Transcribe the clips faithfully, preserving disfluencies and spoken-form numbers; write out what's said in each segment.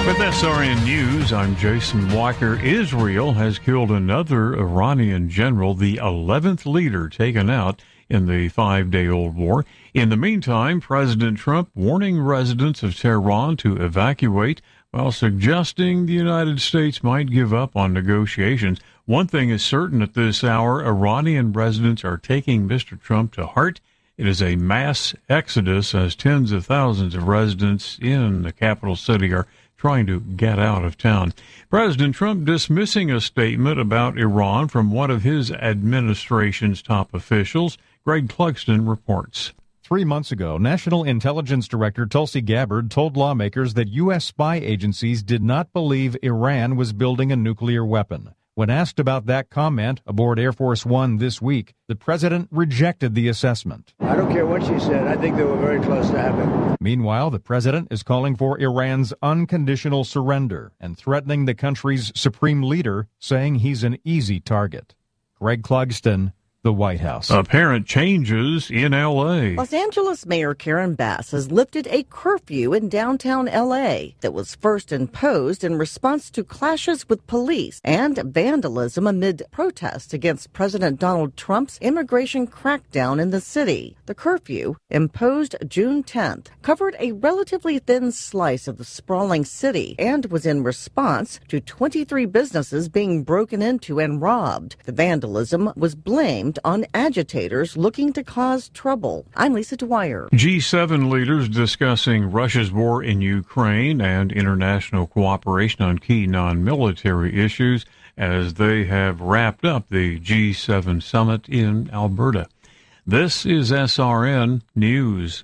With S R N News, I'm Jason Walker. Israel has killed another Iranian general, the eleventh leader taken out in the five-day-old war. In the meantime, President Trump warning residents of Tehran to evacuate while suggesting the United States might give up on negotiations. One thing is certain at this hour, Iranian residents are taking Mister Trump to heart. It is a mass exodus as tens of thousands of residents in the capital city are trying to get out of town. President Trump dismissing a statement about Iran from one of his administration's top officials. Greg Clugston reports. Three months ago, National Intelligence Director Tulsi Gabbard told lawmakers that U S spy agencies did not believe Iran was building a nuclear weapon. When asked about that comment aboard Air Force One this week, the president rejected the assessment. I don't care what she said. I think they were very close to having. Meanwhile, the president is calling for Iran's unconditional surrender and threatening the country's supreme leader, saying he's an easy target. Greg Clugston, the White House. Apparent changes in L A. Los Angeles Mayor Karen Bass has lifted a curfew in downtown L A that was first imposed in response to clashes with police and vandalism amid protests against President Donald Trump's immigration crackdown in the city. The curfew, imposed June tenth, covered a relatively thin slice of the sprawling city and was in response to twenty-three businesses being broken into and robbed. The vandalism was blamed on agitators looking to cause trouble. I'm Lisa Dwyer. G seven leaders discussing Russia's war in Ukraine and international cooperation on key non-military issues as they have wrapped up the G seven summit in Alberta. This is S R N News.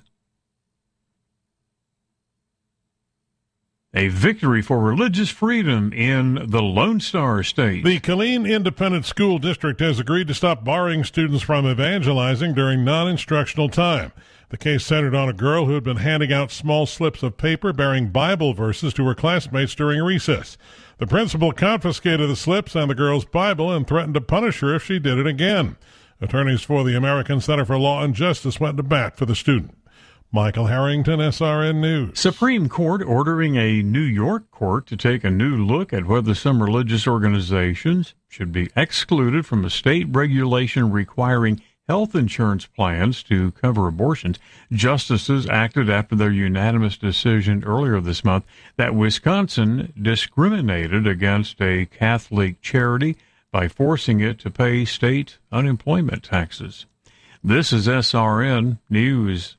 A victory for religious freedom in the Lone Star State. The Killeen Independent School District has agreed to stop barring students from evangelizing during non-instructional time. The case centered on a girl who had been handing out small slips of paper bearing Bible verses to her classmates during recess. The principal confiscated the slips and the girl's Bible and threatened to punish her if she did it again. Attorneys for the American Center for Law and Justice went to bat for the student. Michael Harrington, S R N News. Supreme Court ordering a New York court to take a new look at whether some religious organizations should be excluded from a state regulation requiring health insurance plans to cover abortions. Justices acted after their unanimous decision earlier this month that Wisconsin discriminated against a Catholic charity by forcing it to pay state unemployment taxes. This is S R N News.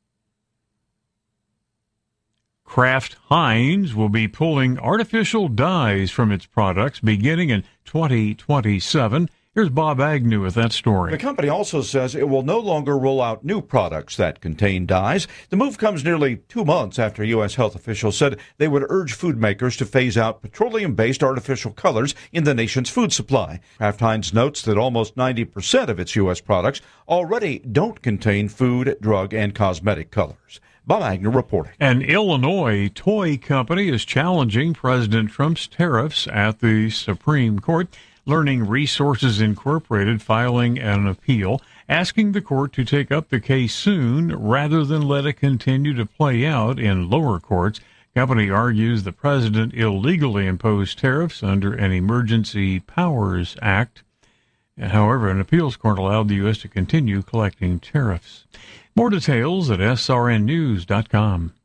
Kraft Heinz will be pulling artificial dyes from its products beginning in twenty twenty-seven. Here's Bob Agnew with that story. The company also says it will no longer roll out new products that contain dyes. The move comes nearly two months after U S health officials said they would urge food makers to phase out petroleum-based artificial colors in the nation's food supply. Kraft Heinz notes that almost ninety percent of its U S products already don't contain food, drug, and cosmetic colors. Bob Agnew reporting. An Illinois toy company is challenging President Trump's tariffs at the Supreme Court. Learning Resources Incorporated filing an appeal, asking the court to take up the case soon rather than let it continue to play out in lower courts. Company argues the president illegally imposed tariffs under an Emergency Powers Act. However, an appeals court allowed the U S to continue collecting tariffs. More details at S R N news dot com.